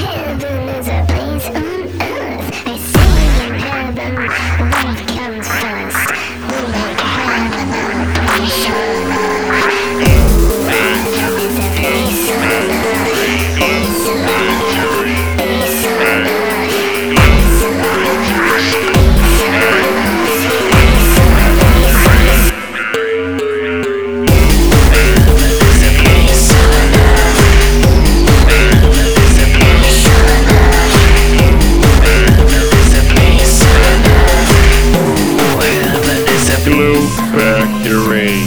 Heaven is a place on earth. I see in heaven what comes first. We make heaven our place on earth. Heaven is a place on earth. It's a life. It's on earth. It's a life. It's on earth. It's on earth. Glue Factory.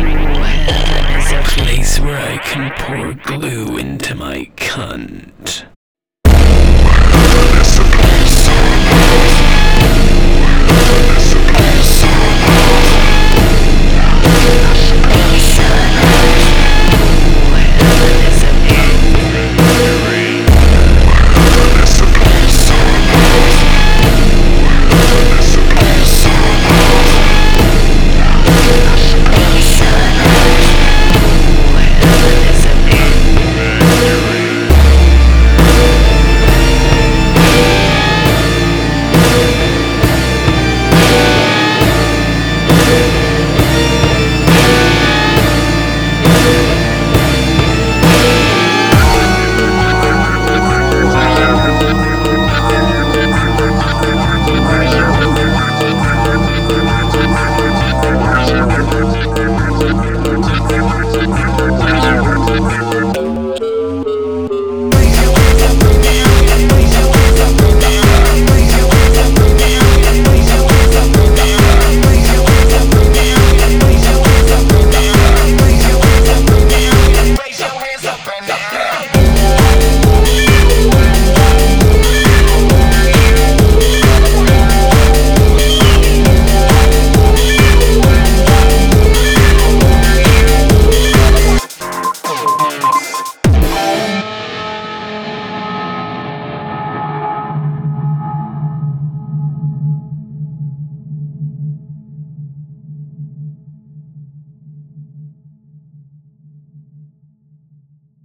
Where I can pour glue into my cunt.